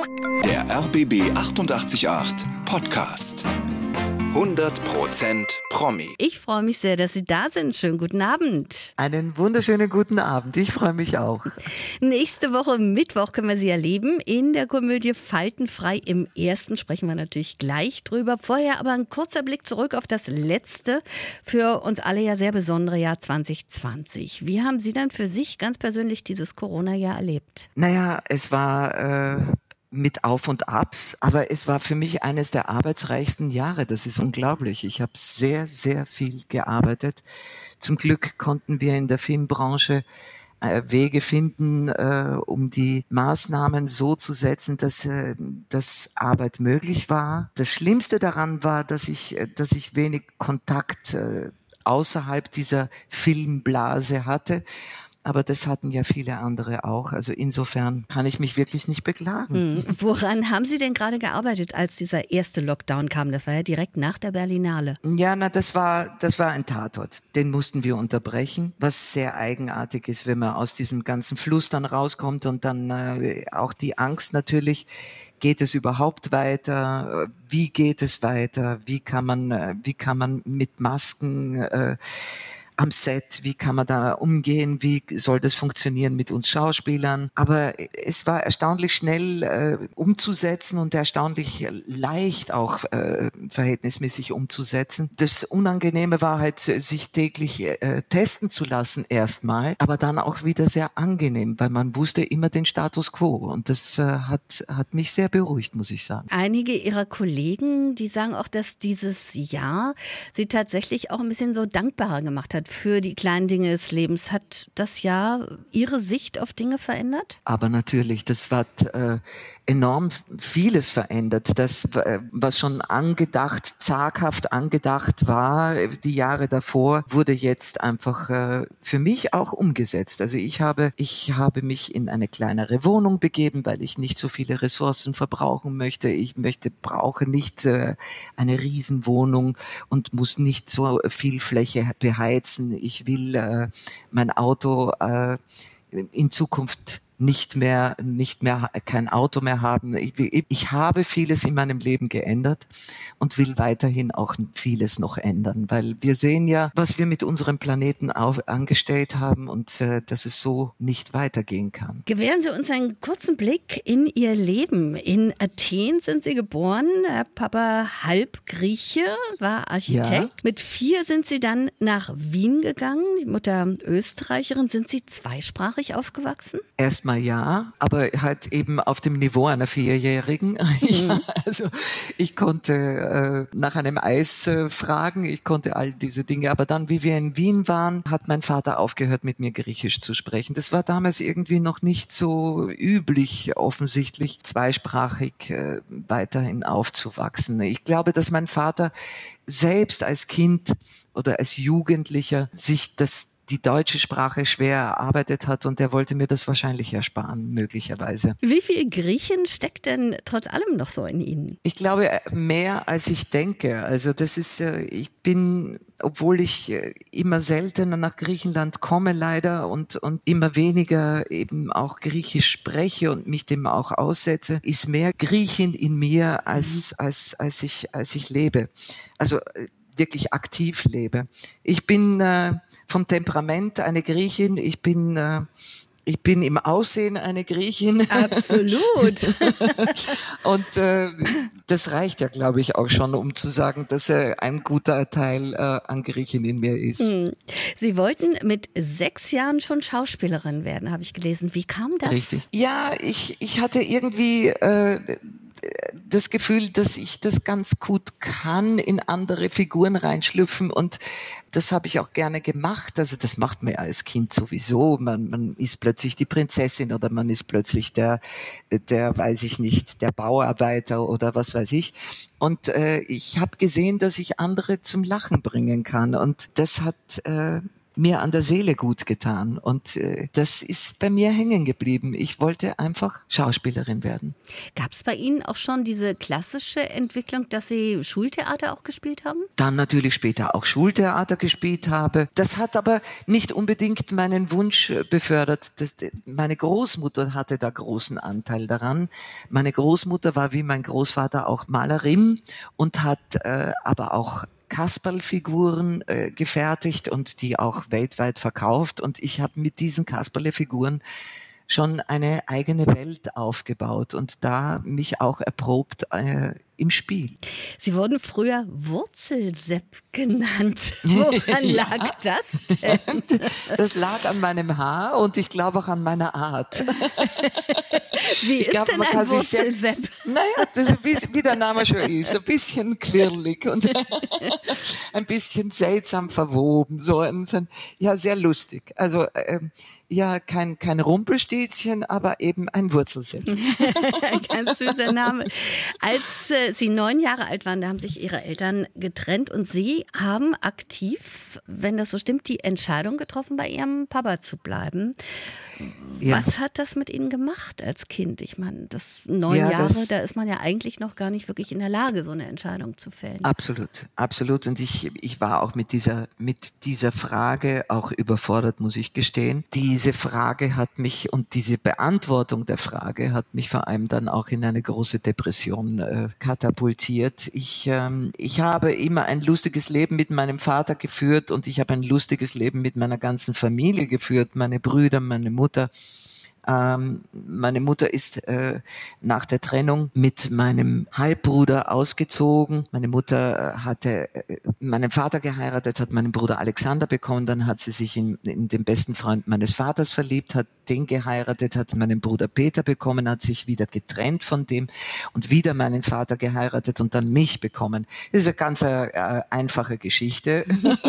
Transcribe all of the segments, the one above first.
Der RBB 888 Podcast. 100% Promi. Ich freue mich sehr, dass Sie da sind. Schönen guten Abend. Einen wunderschönen guten Abend. Ich freue mich auch. Nächste Woche Mittwoch können wir Sie erleben in der Komödie Faltenfrei im Ersten. Sprechen wir natürlich gleich drüber. Vorher aber ein kurzer Blick zurück auf das letzte, für uns alle ja sehr besondere Jahr 2020. Wie haben Sie dann für sich ganz persönlich dieses Corona-Jahr erlebt? Naja, es war mit Auf und Abs, aber es war für mich eines der arbeitsreichsten Jahre. Das ist unglaublich. Ich habe sehr, sehr viel gearbeitet. Zum Glück konnten wir in der Filmbranche Wege finden, um die Maßnahmen so zu setzen, dass Arbeit möglich war. Das Schlimmste daran war, dass ich wenig Kontakt außerhalb dieser Filmblase hatte. Aber das hatten ja viele andere auch. Also insofern kann ich mich wirklich nicht beklagen. Woran haben Sie denn gerade gearbeitet, als dieser erste Lockdown kam? Das war ja direkt nach der Berlinale. Ja, das war ein Tatort. Den mussten wir unterbrechen, was sehr eigenartig ist, wenn man aus diesem ganzen Fluss dann rauskommt und dann auch die Angst natürlich, geht es überhaupt weiter? Wie geht es weiter? Wie kann man mit Masken am Set, wie kann man da umgehen, wie soll das funktionieren mit uns Schauspielern. Aber es war erstaunlich schnell umzusetzen und erstaunlich leicht auch verhältnismäßig umzusetzen. Das Unangenehme war halt, sich täglich testen zu lassen erstmal, aber dann auch wieder sehr angenehm, weil man wusste immer den Status quo und das hat mich sehr beruhigt, muss ich sagen. Einige Ihrer Kollegen, die sagen auch, dass dieses Jahr Sie tatsächlich auch ein bisschen so dankbarer gemacht hat für die kleinen Dinge des Lebens. Hat das Jahr Ihre Sicht auf Dinge verändert? Aber natürlich, das hat enorm vieles verändert. Das, was schon zaghaft angedacht war, die Jahre davor, wurde jetzt einfach für mich auch umgesetzt. Also ich habe mich in eine kleinere Wohnung begeben, weil ich nicht so viele Ressourcen verbrauchen möchte. Brauche nicht eine Riesenwohnung und muss nicht so viel Fläche beheizen. Ich will mein Auto in Zukunft nicht mehr kein Auto mehr haben. Ich habe vieles in meinem Leben geändert und will weiterhin auch vieles noch ändern, weil wir sehen ja, was wir mit unserem Planeten angestellt haben und dass es so nicht weitergehen kann. Gewähren Sie uns einen kurzen Blick in Ihr Leben. In Athen sind Sie geboren, Papa halb Grieche, war Architekt. Ja. Mit 4 sind Sie dann nach Wien gegangen, die Mutter Österreicherin. Sind Sie zweisprachig aufgewachsen? Erstmal ja, aber halt eben auf dem Niveau einer 4-Jährigen. Ja, also ich konnte nach einem Eis fragen, ich konnte all diese Dinge, aber dann, wie wir in Wien waren, hat mein Vater aufgehört, mit mir Griechisch zu sprechen. Das war damals irgendwie noch nicht so üblich, offensichtlich zweisprachig weiterhin aufzuwachsen. Ich glaube, dass mein Vater selbst als Kind oder als Jugendlicher sich die deutsche Sprache schwer erarbeitet hat und er wollte mir das wahrscheinlich ersparen, möglicherweise. Wie viel Griechen steckt denn trotz allem noch so in Ihnen? Ich glaube, mehr als ich denke. Also das ist, obwohl ich immer seltener nach Griechenland komme leider und immer weniger eben auch Griechisch spreche und mich dem auch aussetze, ist mehr Griechin in mir als ich lebe. Also wirklich aktiv lebe. Ich bin vom Temperament eine Griechin, ich bin im Aussehen eine Griechin. Absolut. Und das reicht ja, glaube ich, auch schon, um zu sagen, dass ein guter Teil an Griechin in mir ist. Sie wollten mit 6 Jahren schon Schauspielerin werden, habe ich gelesen. Wie kam das? Richtig. Ja, ich hatte irgendwie das Gefühl, dass ich das ganz gut kann, in andere Figuren reinschlüpfen und das habe ich auch gerne gemacht. Also das macht man ja als Kind sowieso. Man ist plötzlich die Prinzessin oder man ist plötzlich der weiß ich nicht, der Bauarbeiter oder was weiß ich. Und ich habe gesehen, dass ich andere zum Lachen bringen kann und das hat mir an der Seele gut getan. Und das ist bei mir hängen geblieben. Ich wollte einfach Schauspielerin werden. Gab es bei Ihnen auch schon diese klassische Entwicklung, dass Sie Schultheater auch gespielt haben? Dann natürlich später auch Schultheater gespielt habe. Das hat aber nicht unbedingt meinen Wunsch befördert. Meine Großmutter hatte da großen Anteil daran. Meine Großmutter war wie mein Großvater auch Malerin und hat aber auch Kasperlfiguren gefertigt und die auch weltweit verkauft. Und ich habe mit diesen Kasperlfiguren schon eine eigene Welt aufgebaut und da mich auch erprobt im Spiel. Sie wurden früher Wurzelsepp genannt. Woran lag das denn? Das lag an meinem Haar und ich glaube auch an meiner Art. Wie ist denn ein Wurzelsepp? Naja, das ist, wie der Name schon ist, ein bisschen quirlig und ein bisschen seltsam verwoben, ja, sehr lustig. Also ja, kein Rumpelstilzchen, aber eben ein Wurzelsepp. Ein ganz süßer Name. Als Sie 9 Jahre alt waren, da haben sich Ihre Eltern getrennt und Sie haben aktiv, wenn das so stimmt, die Entscheidung getroffen, bei Ihrem Papa zu bleiben. Ja. Was hat das mit Ihnen gemacht als Kind? Ich meine, das 9 Jahre, da ist man ja eigentlich noch gar nicht wirklich in der Lage, so eine Entscheidung zu fällen. Absolut, absolut. Und ich war auch mit dieser Frage auch überfordert, muss ich gestehen. Diese Frage hat mich und diese Beantwortung der Frage hat mich vor allem dann auch in eine große Depression katapultiert. Ich habe immer ein lustiges Leben mit meinem Vater geführt und ich habe ein lustiges Leben mit meiner ganzen Familie geführt, meine Brüder, meine Mutter. Meine Mutter ist nach der Trennung mit meinem Halbbruder ausgezogen. Meine Mutter hatte meinen Vater geheiratet, hat meinen Bruder Alexander bekommen, dann hat sie sich in den besten Freund meines Vaters verliebt, hat den geheiratet, hat meinen Bruder Peter bekommen, hat sich wieder getrennt von dem und wieder meinen Vater geheiratet und dann mich bekommen. Das ist eine ganz einfache Geschichte. Und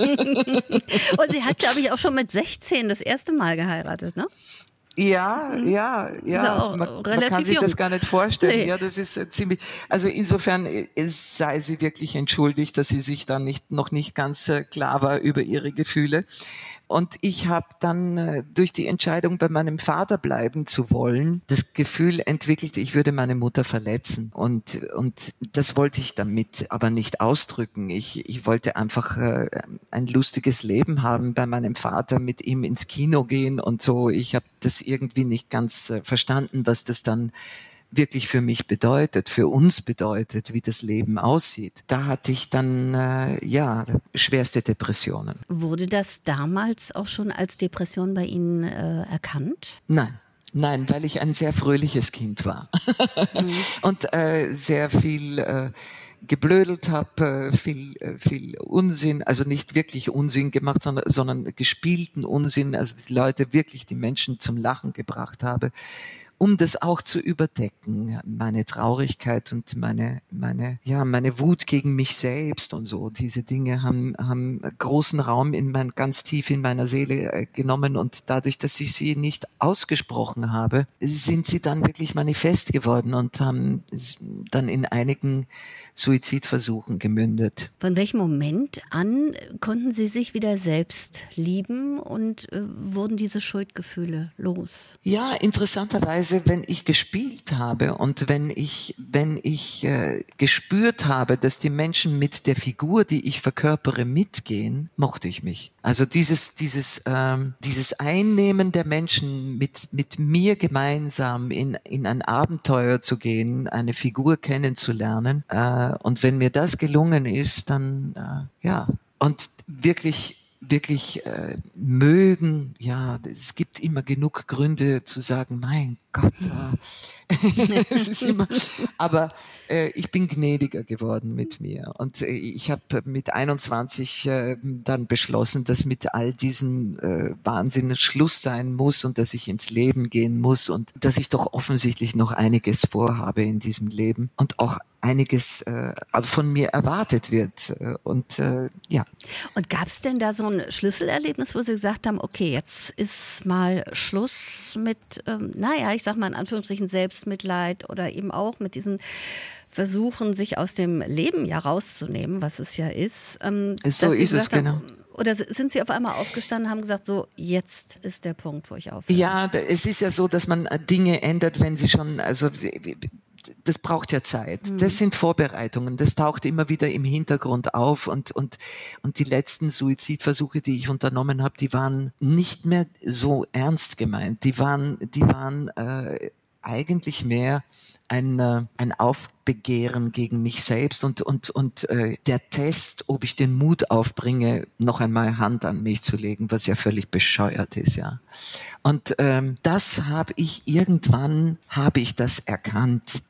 sie hat, glaube ich, auch schon mit 16 das erste Mal geheiratet, ne? Ja. Man kann sich das gar nicht vorstellen. Nee. Ja, das ist ziemlich, also insofern sei sie wirklich entschuldigt, dass sie sich dann noch nicht ganz klar war über ihre Gefühle. Und ich habe dann durch die Entscheidung, bei meinem Vater bleiben zu wollen, das Gefühl entwickelt, ich würde meine Mutter verletzen. Und das wollte ich damit aber nicht ausdrücken. Ich wollte einfach ein lustiges Leben haben bei meinem Vater, mit ihm ins Kino gehen und so. Ich habe das irgendwie nicht ganz verstanden, was das dann wirklich für mich bedeutet, für uns bedeutet, wie das Leben aussieht. Da hatte ich dann, schwerste Depressionen. Wurde das damals auch schon als Depression bei Ihnen erkannt? Nein, weil ich ein sehr fröhliches Kind war und sehr viel geblödelt habe, viel Unsinn, also nicht wirklich Unsinn gemacht, sondern gespielten Unsinn, also die Menschen zum Lachen gebracht habe, um das auch zu überdecken, meine Traurigkeit und meine Wut gegen mich selbst und so. Diese Dinge haben großen Raum ganz tief in meiner Seele genommen und dadurch, dass ich sie nicht ausgesprochen habe, sind sie dann wirklich manifest geworden und haben dann in einigen Suizidversuchen gemündet. Von welchem Moment an konnten Sie sich wieder selbst lieben und wurden diese Schuldgefühle los? Ja, interessanterweise, wenn ich gespielt habe und wenn ich gespürt habe, dass die Menschen mit der Figur, die ich verkörpere, mitgehen, mochte ich mich. Also dieses Einnehmen der Menschen mit mir gemeinsam in ein Abenteuer zu gehen, eine Figur kennenzulernen. Und wenn mir das gelungen ist, dann und wirklich mögen, es gibt immer genug Gründe zu sagen, mein Gott, es ist immer, aber ich bin gnädiger geworden mit mir und ich habe mit 21 dann beschlossen, dass mit all diesen Wahnsinn Schluss sein muss und dass ich ins Leben gehen muss und dass ich doch offensichtlich noch einiges vorhabe in diesem Leben und auch einiges von mir erwartet wird und ja. Und gab es denn da so ein Schlüsselerlebnis, wo Sie gesagt haben, okay, jetzt ist mal Schluss mit, ich sag mal in Anführungsstrichen Selbstmitleid oder eben auch mit diesen versuchen, sich aus dem Leben ja rauszunehmen, was es ja ist. So ist es, genau. Oder sind Sie auf einmal aufgestanden und haben gesagt, so, jetzt ist der Punkt, wo ich aufhöre? Ja, es ist ja so, dass man Dinge ändert, wenn sie schon, also das braucht ja Zeit. Das sind Vorbereitungen. Das taucht immer wieder im Hintergrund auf und die letzten Suizidversuche, die ich unternommen habe, die waren nicht mehr so ernst gemeint. Die waren eigentlich mehr ein Aufbegehren gegen mich selbst und der Test, ob ich den Mut aufbringe, noch einmal Hand an mich zu legen, was ja völlig bescheuert ist, ja. Und das habe ich das erkannt,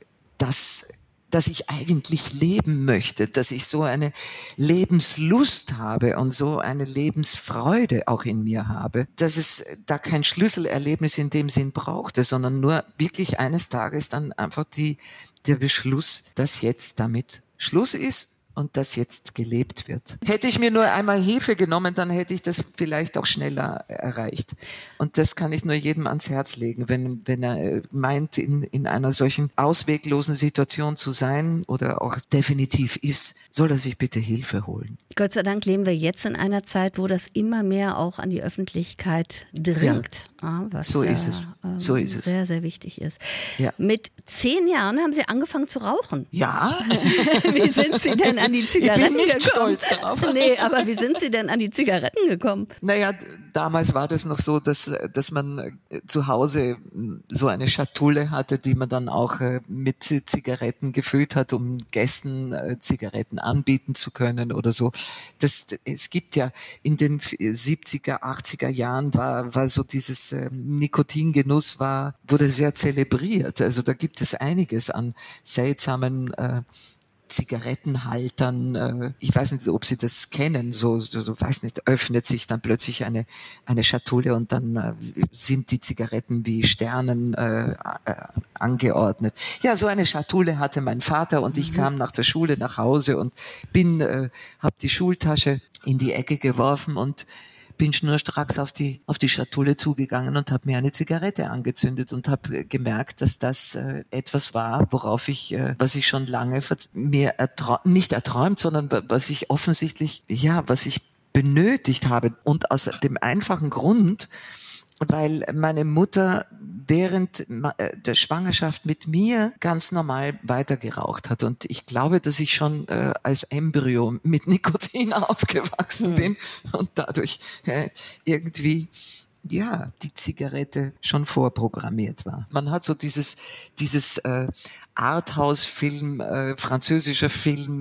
dass ich eigentlich leben möchte, dass ich so eine Lebenslust habe und so eine Lebensfreude auch in mir habe, dass es da kein Schlüsselerlebnis in dem Sinn brauchte, sondern nur wirklich eines Tages dann einfach der Beschluss, dass jetzt damit Schluss ist und dass jetzt gelebt wird. Hätte ich mir nur einmal Hilfe genommen, dann hätte ich das vielleicht auch schneller erreicht. Und das kann ich nur jedem ans Herz legen, wenn er meint, in einer solchen ausweglosen Situation zu sein oder auch definitiv ist, soll er sich bitte Hilfe holen. Gott sei Dank leben wir jetzt in einer Zeit, wo das immer mehr auch an die Öffentlichkeit dringt. Ja, was so ist es. So ist es. Sehr, sehr wichtig ist. Ja. Mit 10 Jahren haben Sie angefangen zu rauchen. Ja. Wie sind Sie denn an die Zigaretten gekommen? Ich bin nicht stolz darauf. Nee, aber wie sind Sie denn an die Zigaretten gekommen? Naja, damals war das noch so, dass man zu Hause so eine Schatulle hatte, die man dann auch mit Zigaretten gefüllt hat, um Gästen Zigaretten anbieten zu können oder so. Es gibt ja in den 70er, 80er Jahren war so dieses Nikotingenuss wurde sehr zelebriert. Also da gibt es einiges an seltsamen Zigarettenhaltern, ich weiß nicht, ob Sie das kennen, so weiß nicht, öffnet sich dann plötzlich eine Schatulle und dann sind die Zigaretten wie Sternen angeordnet. Ja, so eine Schatulle hatte mein Vater und ich kam nach der Schule nach Hause und habe die Schultasche in die Ecke geworfen und bin schnurstracks auf die Schatulle zugegangen und habe mir eine Zigarette angezündet und habe gemerkt, dass das etwas war, was ich schon lange mir nicht erträumt, sondern was ich offensichtlich, was ich benötigt habe. Und aus dem einfachen Grund, weil meine Mutter während der Schwangerschaft mit mir ganz normal weitergeraucht hat. Und ich glaube, dass ich schon als Embryo mit Nikotin aufgewachsen bin und dadurch irgendwie die Zigarette schon vorprogrammiert war. Man hat so dieses Arthouse-Film, französischer Film,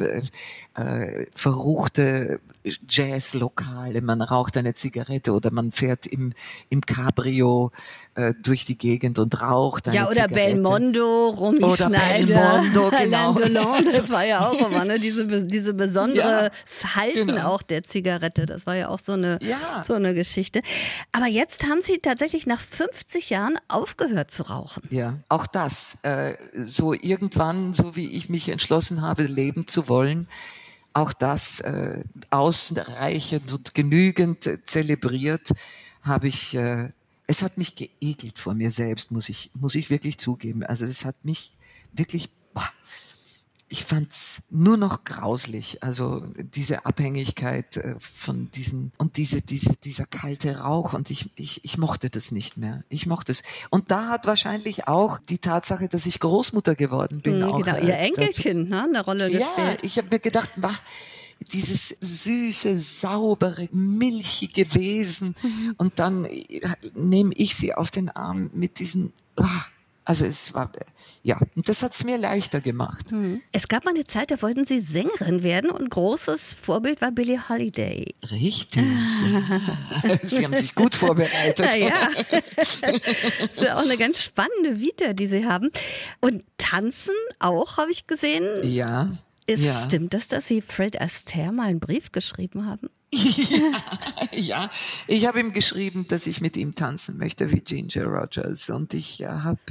verruchte Jazzlokale, man raucht eine Zigarette oder man fährt im Cabrio durch die Gegend und raucht eine Zigarette. Ja, oder Belmondo, Romy oder Schneider, Belmondo, genau. Alain Delon, das war ja auch immer, ne? Diese besondere Halten genau. auch der Zigarette, das war ja auch so eine Geschichte. Aber jetzt haben Sie tatsächlich nach 50 Jahren aufgehört zu rauchen. Ja, auch das, so irgendwann, so wie ich mich entschlossen habe, leben zu wollen, auch das ausreichend und genügend zelebriert habe ich. Es hat mich geekelt vor mir selbst, muss ich wirklich zugeben. Also es hat mich wirklich. Ich fand's nur noch grauslich. Also diese Abhängigkeit von diesen und dieser kalte Rauch und ich mochte das nicht mehr. Ich mochte es. Und da hat wahrscheinlich auch die Tatsache, dass ich Großmutter geworden bin, auch genau, Ihr Enkelkind, eine Rolle gespielt. Ja, ich habe mir gedacht, dieses süße, saubere, milchige Wesen und dann nehme ich sie auf den Arm mit diesen. Also es war, und das hat's mir leichter gemacht. Es gab mal eine Zeit, da wollten Sie Sängerin werden und großes Vorbild war Billie Holiday. Richtig. Sie haben sich gut vorbereitet. Ja. Das ist ja auch eine ganz spannende Vita, die Sie haben. Und tanzen auch, habe ich gesehen. Ja. Stimmt das, dass Sie Fred Astaire mal einen Brief geschrieben haben? Ja, ich habe ihm geschrieben, dass ich mit ihm tanzen möchte wie Ginger Rogers und ich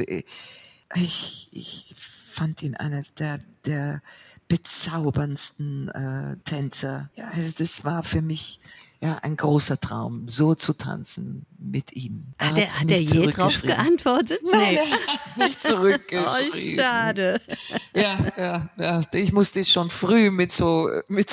fand ihn einer der bezauberndsten Tänzer. Ja, das war für mich ein großer Traum, so zu tanzen mit ihm. Hat er je drauf geantwortet? Nein, er hat nicht zurückgeschrieben. Oh, schade. Ja, ich musste schon früh mit so,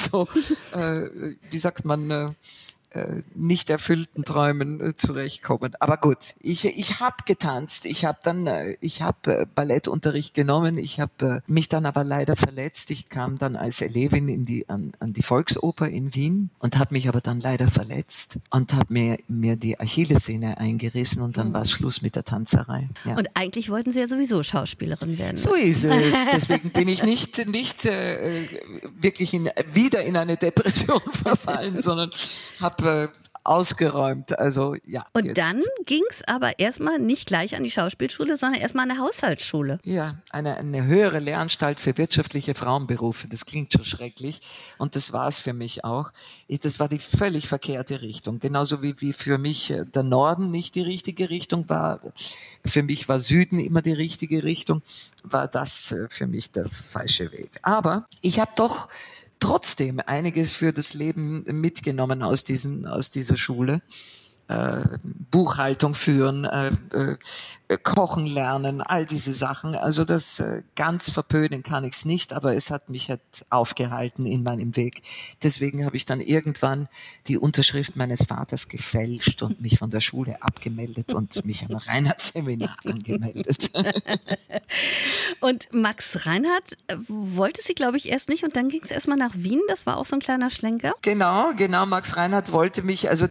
wie sagt man, nicht erfüllten Träumen zurechtkommen. Aber gut, ich habe getanzt, ich habe Ballettunterricht genommen, ich habe mich dann aber leider verletzt. Ich kam dann als Elevin an die Volksoper in Wien und habe mich aber dann leider verletzt und habe mir die Achillessehne eingerissen und dann war es Schluss mit der Tanzerei. Ja. Und eigentlich wollten Sie ja sowieso Schauspielerin werden. So ist es. Deswegen bin ich nicht wirklich wieder in eine Depression verfallen, sondern habe ausgeräumt. Also ja. Und jetzt. dann ging es aber erstmal nicht gleich an die Schauspielschule, sondern erstmal an eine Haushaltsschule. Ja, eine höhere Lehranstalt für wirtschaftliche Frauenberufe. Das klingt schon schrecklich. Und das war es für mich auch. Das war die völlig verkehrte Richtung. Genauso wie für mich der Norden nicht die richtige Richtung war. Für mich war Süden immer die richtige Richtung. War das für mich der falsche Weg. Aber ich habe doch trotzdem einiges für das Leben mitgenommen aus dieser Schule. Buchhaltung führen, kochen lernen, all diese Sachen. Also das ganz verpönen kann ich's nicht, aber es hat mich halt aufgehalten in meinem Weg. Deswegen habe ich dann irgendwann die Unterschrift meines Vaters gefälscht und mich von der Schule abgemeldet und mich am Reinhardt-Seminar angemeldet. Und Max Reinhardt wollte sie, glaube ich, erst nicht und dann ging es erstmal nach Wien. Das war auch so ein kleiner Schlenker. Genau. Max Reinhardt wollte mich, also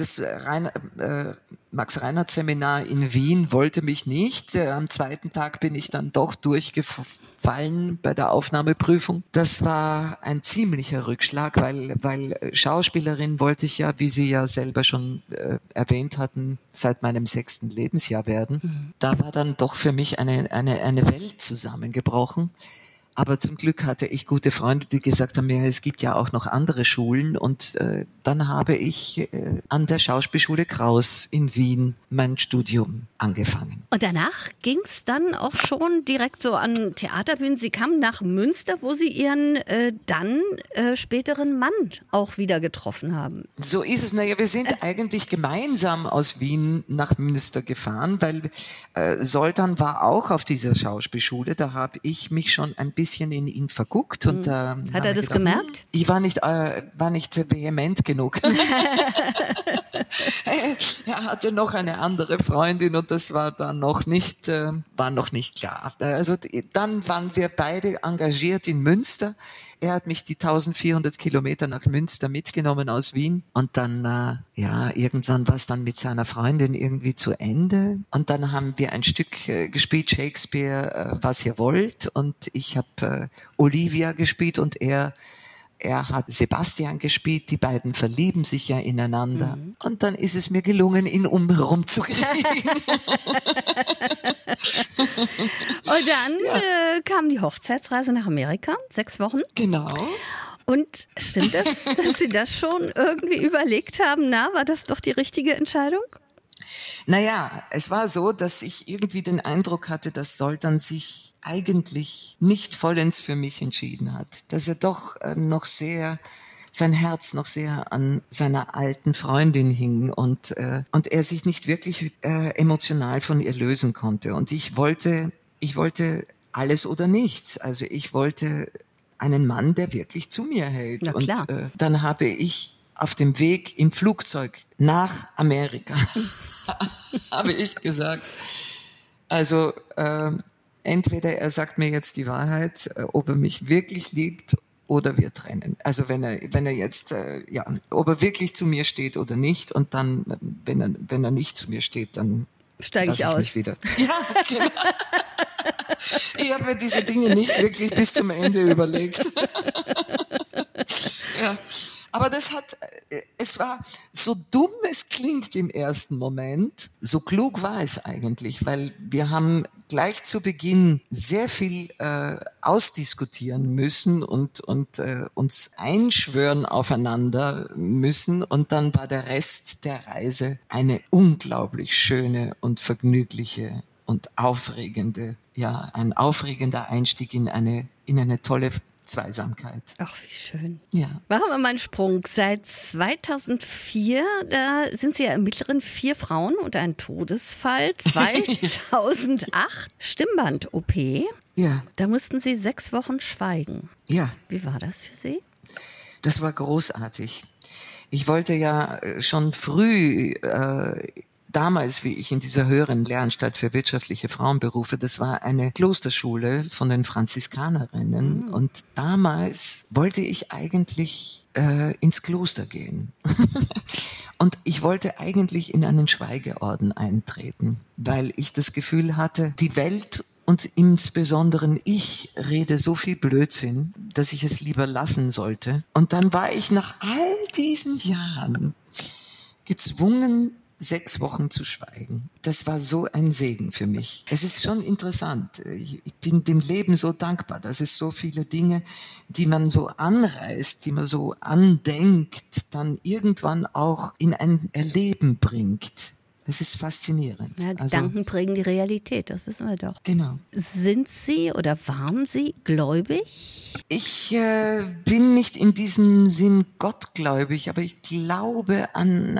Max Reinhardt Seminar in Wien wollte mich nicht. Am zweiten Tag bin ich dann doch durchgefallen bei der Aufnahmeprüfung. Das war ein ziemlicher Rückschlag, weil Schauspielerin wollte ich ja, wie Sie ja selber schon erwähnt hatten, seit meinem 6. Lebensjahr werden. Mhm. Da war dann doch für mich eine Welt zusammengebrochen. Aber zum Glück hatte ich gute Freunde, die gesagt haben, ja, es gibt ja auch noch andere Schulen. Und dann habe ich an der Schauspielschule Kraus in Wien mein Studium angefangen. Und danach ging es dann auch schon direkt so an Theaterbühnen. Sie kamen nach Münster, wo Sie Ihren späteren Mann auch wieder getroffen haben. So ist es. Naja, wir sind eigentlich gemeinsam aus Wien nach Münster gefahren, weil Zoltan war auch auf dieser Schauspielschule. Da habe ich mich schon ein bisschen in ihn verguckt. Und, hat er das gemerkt? Ich war nicht vehement genug. Er hatte noch eine andere Freundin und das war dann noch nicht klar. Also dann waren wir beide engagiert in Münster. Er hat mich die 1400 Kilometer nach Münster mitgenommen aus Wien und dann, irgendwann war es dann mit seiner Freundin irgendwie zu Ende und dann haben wir ein Stück gespielt, Shakespeare, was ihr wollt, und ich habe Olivia gespielt und er hat Sebastian gespielt, die beiden verlieben sich ja ineinander. Mhm. Und dann ist es mir gelungen, ihn rumzukriegen. Und dann kam die Hochzeitsreise nach Amerika, 6 Wochen. Genau. Und stimmt es, dass Sie das schon irgendwie überlegt haben? War das doch die richtige Entscheidung? Naja, es war so, dass ich irgendwie den Eindruck hatte, dass Zoltan sich eigentlich nicht vollends für mich entschieden hat. Dass er doch sein Herz noch sehr an seiner alten Freundin hing und er sich nicht wirklich emotional von ihr lösen konnte. Und ich wollte alles oder nichts. Also ich wollte einen Mann, der wirklich zu mir hält. Na klar. Und dann habe ich auf dem Weg im Flugzeug nach Amerika habe ich gesagt, also entweder er sagt mir jetzt die Wahrheit, ob er mich wirklich liebt oder wir trennen. Also wenn er jetzt, ob er wirklich zu mir steht oder nicht, und dann, wenn er nicht zu mir steht, dann steige ich aus. Mich wieder. Ja, genau. Ich habe mir diese Dinge nicht wirklich bis zum Ende überlegt. Ja, aber es war, so dumm es klingt im ersten Moment, so klug war es eigentlich, weil wir haben gleich zu Beginn sehr viel ausdiskutieren müssen und uns einschwören aufeinander müssen, und dann war der Rest der Reise eine unglaublich schöne und vergnügliche und aufregende, ein aufregender Einstieg in eine tolle Zweisamkeit. Ach, wie schön. Ja. Machen wir mal einen Sprung. Seit 2004, da sind Sie ja Ermittlerin, 4 Frauen und ein Todesfall. 2008 Stimmband-OP. Ja. Da mussten Sie 6 Wochen schweigen. Ja. Wie war das für Sie? Das war großartig. Ich wollte ja schon früh, damals, wie ich in dieser höheren Lehranstalt für wirtschaftliche Frauenberufe, das war eine Klosterschule von den Franziskanerinnen und damals wollte ich eigentlich ins Kloster gehen. Und ich wollte eigentlich in einen Schweigeorden eintreten, weil ich das Gefühl hatte, die Welt und insbesondere ich rede so viel Blödsinn, dass ich es lieber lassen sollte. Und dann war ich nach all diesen Jahren gezwungen, 6 Wochen zu schweigen. Das war so ein Segen für mich. Es ist schon interessant. Ich bin dem Leben so dankbar. Das ist so viele Dinge, die man so anreißt, die man so andenkt, dann irgendwann auch in ein Erleben bringt. Es ist faszinierend. Ja, Gedanken prägen die Realität, das wissen wir doch. Genau. Sind Sie oder waren Sie gläubig? Ich bin nicht in diesem Sinn gottgläubig, aber ich glaube an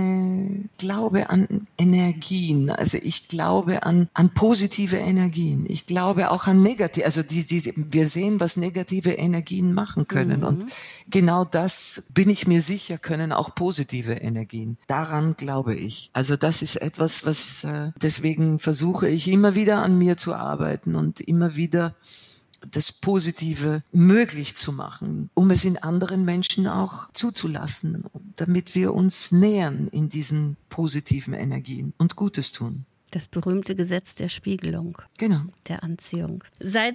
Energien. Also ich glaube an positive Energien. Ich glaube auch an negative, also wir sehen, was negative Energien machen können. Und genau das, bin ich mir sicher, können auch positive Energien. Daran glaube ich. Also das ist etwas, was deswegen versuche ich immer wieder an mir zu arbeiten und immer wieder das Positive möglich zu machen, um es in anderen Menschen auch zuzulassen, damit wir uns nähern in diesen positiven Energien und Gutes tun. Das berühmte Gesetz der Spiegelung. Genau. Der Anziehung. Seit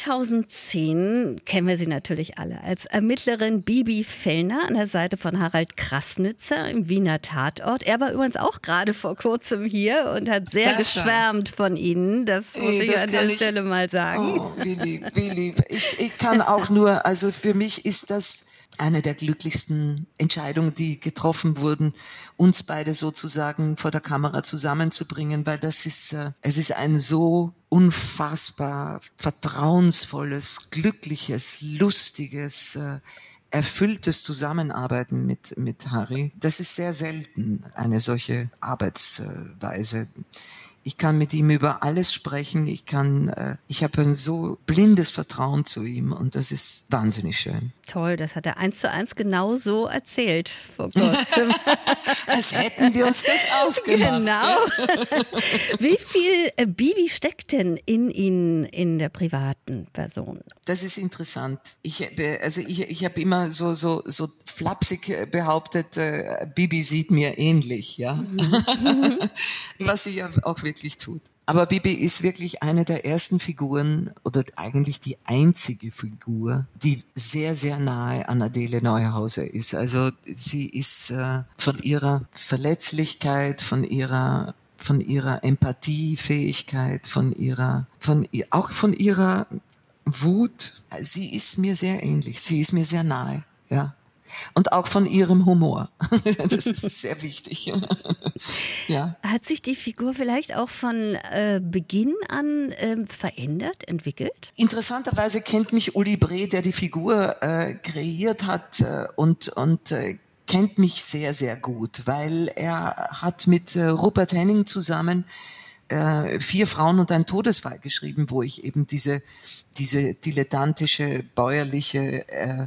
2010 kennen wir sie natürlich alle als Ermittlerin Bibi Fellner an der Seite von Harald Krassnitzer im Wiener Tatort. Er war übrigens auch gerade vor kurzem hier und hat sehr geschwärmt von Ihnen. Das muss ich an der Stelle mal sagen. Oh, wie lieb, wie lieb. Ich kann auch nur, also für mich ist das eine der glücklichsten Entscheidungen, die getroffen wurden, uns beide sozusagen vor der Kamera zusammenzubringen, weil es ist ein so unfassbar vertrauensvolles, glückliches, lustiges, erfülltes Zusammenarbeiten mit Harry. Das ist sehr selten, eine solche Arbeitsweise. Ich kann mit ihm über alles sprechen. Ich habe ein so blindes Vertrauen zu ihm und das ist wahnsinnig schön. Toll, das hat er 1:1 genau so erzählt vor kurzem. Als hätten wir uns das ausgemacht. Genau. Wie viel Bibi steckt denn in Ihnen, in der privaten Person? Das ist interessant. Ich habe immer so flapsig behauptet, Bibi sieht mir ähnlich, ja. Was sie ja auch wirklich tut. Aber Bibi ist wirklich eine der ersten Figuren oder eigentlich die einzige Figur, die sehr, sehr nahe an Adele Neuhauser ist. Also sie ist von ihrer Verletzlichkeit, von ihrer Empathiefähigkeit, auch von ihrer Wut. Sie ist mir sehr ähnlich. Sie ist mir sehr nahe, ja. Und auch von ihrem Humor. Das ist sehr wichtig. Ja. Hat sich die Figur vielleicht auch von Beginn an verändert, entwickelt? Interessanterweise kennt mich Uli Bree, der die Figur kreiert hat und kennt mich sehr, sehr gut, weil er hat mit Rupert Henning zusammen 4 Frauen und ein Todesfall geschrieben, wo ich eben diese dilettantische, bäuerliche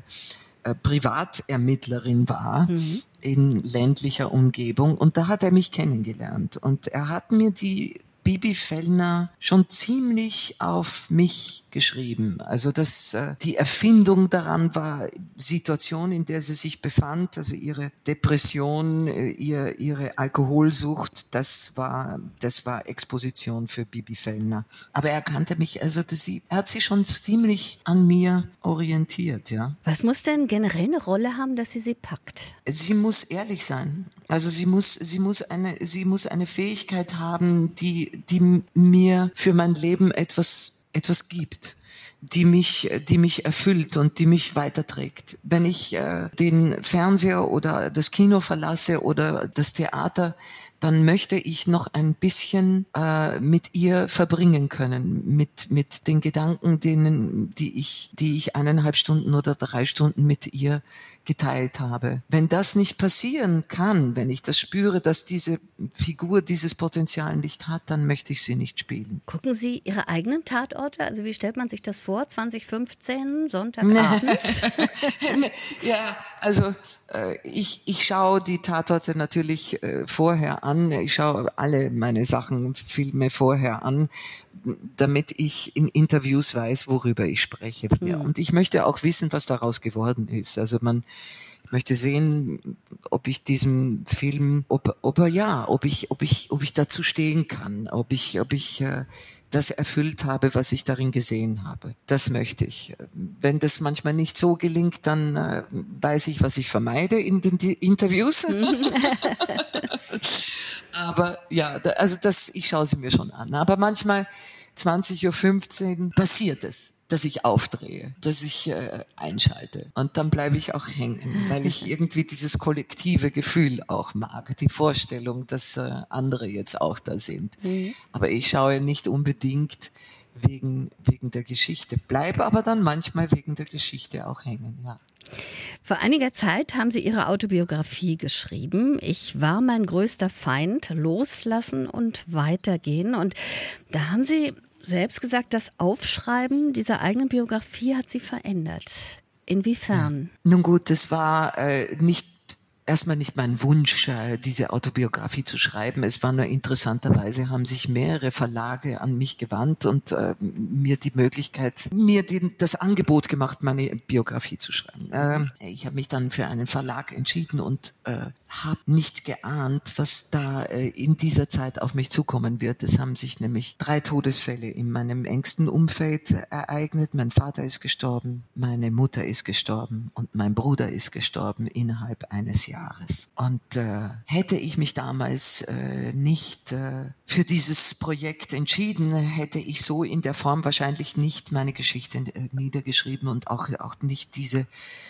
Privatermittlerin war in ländlicher Umgebung und da hat er mich kennengelernt und er hat mir die Bibi Fellner schon ziemlich auf mich geschrieben. Also die Erfindung daran war Situation, in der sie sich befand, also ihre Depression, ihre Alkoholsucht, das war Exposition für Bibi Fellner. Aber er kannte mich, also er hat sich schon ziemlich an mir orientiert, ja. Was muss denn generell eine Rolle haben, dass sie packt? Sie muss ehrlich sein. Also sie muss eine Fähigkeit haben, die mir für mein Leben etwas gibt, die mich erfüllt und die mich weiterträgt. Wenn ich den Fernseher oder das Kino verlasse oder das Theater, dann möchte ich noch ein bisschen mit ihr verbringen können, mit den Gedanken, die ich 1,5 Stunden oder 3 Stunden mit ihr geteilt habe. Wenn das nicht passieren kann, wenn ich das spüre, dass diese Figur dieses Potenzial nicht hat, dann möchte ich sie nicht spielen. Gucken Sie Ihre eigenen Tatorte? Also wie stellt man sich das vor? 2015, Sonntagabend? Ja, also ich schaue die Tatorte natürlich vorher an. Ich schaue alle meine Filme vorher an, damit ich in Interviews weiß, worüber ich spreche. Und ich möchte auch wissen, was daraus geworden ist. Also ich möchte sehen, ob ich diesem Film, ob ich dazu stehen kann, ob ich das erfüllt habe, was ich darin gesehen habe. Das möchte ich. Wenn das manchmal nicht so gelingt, dann weiß ich, was ich vermeide in den Interviews. Aber ja, ich schaue sie mir schon an. Aber manchmal 20:15 Uhr passiert es, dass ich aufdrehe, dass ich einschalte. Und dann bleibe ich auch hängen, weil ich irgendwie dieses kollektive Gefühl auch mag. Die Vorstellung, dass andere jetzt auch da sind. Aber ich schaue nicht unbedingt wegen der Geschichte, bleibe aber dann manchmal wegen der Geschichte auch hängen, ja. Vor einiger Zeit haben Sie Ihre Autobiografie geschrieben. Ich war mein größter Feind, loslassen und weitergehen. Und da haben Sie selbst gesagt, das Aufschreiben dieser eigenen Biografie hat Sie verändert. Inwiefern? Nun gut, es war erstmal nicht mein Wunsch, diese Autobiografie zu schreiben. Es war nur interessanterweise, haben sich mehrere Verlage an mich gewandt und mir die Möglichkeit, das Angebot gemacht, meine Biografie zu schreiben. Ich habe mich dann für einen Verlag entschieden und habe nicht geahnt, was da in dieser Zeit auf mich zukommen wird. Es haben sich nämlich 3 Todesfälle in meinem engsten Umfeld ereignet. Mein Vater ist gestorben, meine Mutter ist gestorben und mein Bruder ist gestorben innerhalb eines Jahres. Und hätte ich mich damals nicht für dieses Projekt entschieden, hätte ich so in der Form wahrscheinlich nicht meine Geschichte niedergeschrieben und auch nicht diese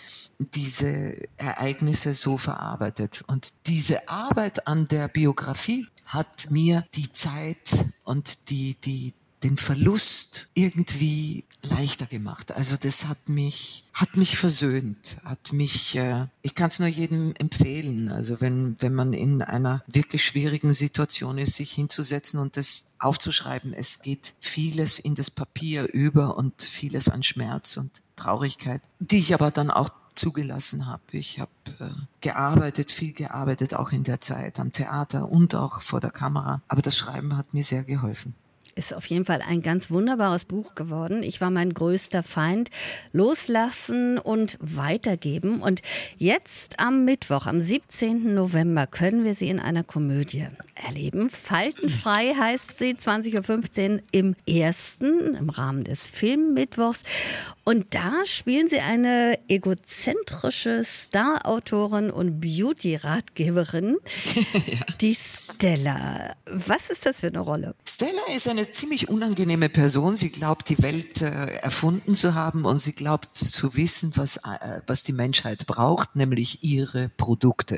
Ereignisse so verarbeitet. Und diese Arbeit an der Biografie hat mir die Zeit und den Verlust irgendwie leichter gemacht. Also das hat mich versöhnt, ich kann es nur jedem empfehlen, also wenn man in einer wirklich schwierigen Situation ist, sich hinzusetzen und das aufzuschreiben. Es geht vieles in das Papier über und vieles an Schmerz und Traurigkeit, die ich aber dann auch zugelassen habe. Ich habe viel gearbeitet, auch in der Zeit am Theater und auch vor der Kamera. Aber das Schreiben hat mir sehr geholfen. Ist auf jeden Fall ein ganz wunderbares Buch geworden. Ich war mein größter Feind. Loslassen und weitergeben. Und jetzt am Mittwoch, am 17. November, können wir sie in einer Komödie erleben. Faltenfrei heißt sie, 20:15 Uhr im Ersten, im Rahmen des Filmmittwochs. Und da spielen sie eine egozentrische Starautorin und Beauty-Ratgeberin, die Stella. Was ist das für eine Rolle? Stella ist eine ziemlich unangenehme Person. Sie glaubt, die Welt erfunden zu haben und sie glaubt zu wissen, was die Menschheit braucht, nämlich ihre Produkte.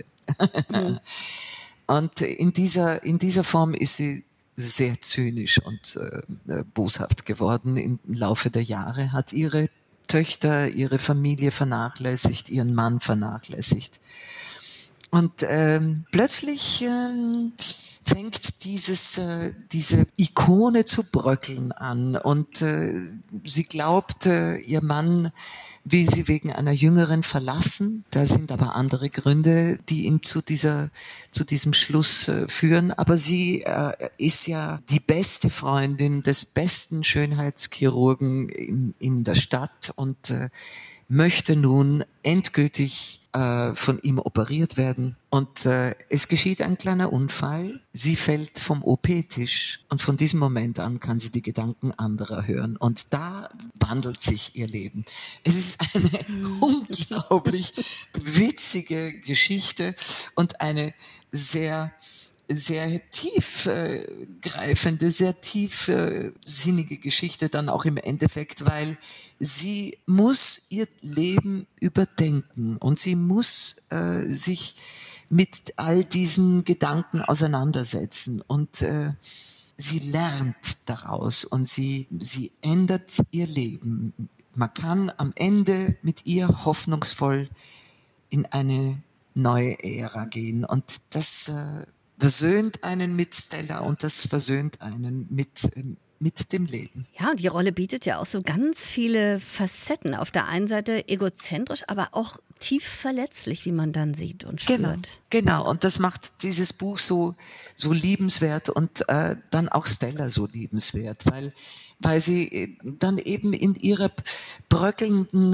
Und in dieser Form ist sie sehr zynisch und boshaft geworden im Laufe der Jahre, hat ihre Töchter, ihre Familie vernachlässigt, ihren Mann vernachlässigt. Und plötzlich fängt diese Ikone zu bröckeln an und sie glaubt, ihr Mann will sie wegen einer Jüngeren verlassen. Da sind aber andere Gründe, die ihn zu diesem Schluss führen. Aber sie ist ja die beste Freundin des besten Schönheitschirurgen in der Stadt und möchte nun endgültig von ihm operiert werden. Und es geschieht ein kleiner Unfall. Sie fällt vom OP-Tisch und von diesem Moment an kann sie die Gedanken anderer hören. Und da wandelt sich ihr Leben. Es ist eine unglaublich witzige Geschichte und eine sehr sehr tiefgreifende, sehr tiefsinnige Geschichte dann auch im Endeffekt, weil sie muss ihr Leben überdenken und sie muss sich mit all diesen Gedanken auseinandersetzen und sie lernt daraus und sie ändert ihr Leben. Man kann am Ende mit ihr hoffnungsvoll in eine neue Ära gehen und das versöhnt einen mit Stella und das versöhnt einen mit dem Leben. Ja, und die Rolle bietet ja auch so ganz viele Facetten. Auf der einen Seite egozentrisch, aber auch tief verletzlich, wie man dann sieht und spürt. Genau. Und das macht dieses Buch so liebenswert und dann auch Stella so liebenswert, weil sie dann eben in ihrer bröckelnden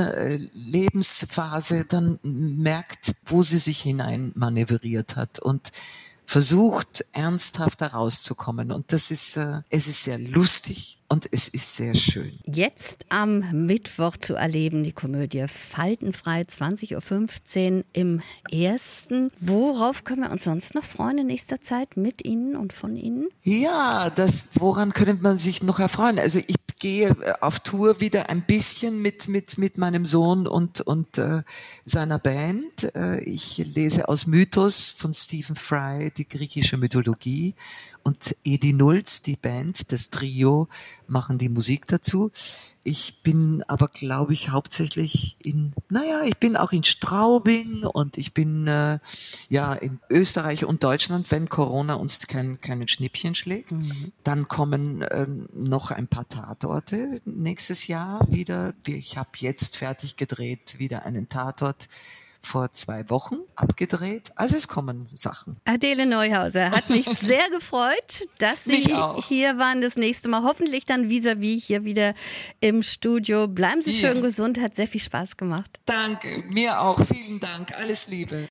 Lebensphase dann merkt, wo sie sich hinein manövriert hat und versucht, ernsthaft da rauszukommen. Und das ist, es ist sehr lustig und es ist sehr schön. Jetzt am Mittwoch zu erleben, die Komödie Faltenfrei, 20.15 Uhr im Ersten. Worauf können wir uns sonst noch freuen in nächster Zeit mit Ihnen und von Ihnen? Ja, woran könnte man sich noch erfreuen? Also ich gehe auf Tour wieder ein bisschen mit meinem Sohn und seiner Band. Ich lese aus Mythos von Stephen Fry die griechische Mythologie und Edi Nulz, die Band, das Trio, machen die Musik dazu. Ich bin aber, glaube ich, hauptsächlich ich bin auch in Straubing und ich bin in Österreich und Deutschland, wenn Corona uns keinen Schnippchen schlägt. Mhm. Dann kommen noch ein paar Tatorte nächstes Jahr wieder. Ich habe jetzt fertig gedreht, wieder einen Tatort vor 2 Wochen abgedreht. Also es kommen Sachen. Adele Neuhauser, hat mich sehr gefreut, dass Sie hier waren das nächste Mal. Hoffentlich dann vis-à-vis hier wieder im Studio. Bleiben Sie schön gesund, hat sehr viel Spaß gemacht. Danke, mir auch. Vielen Dank. Alles Liebe.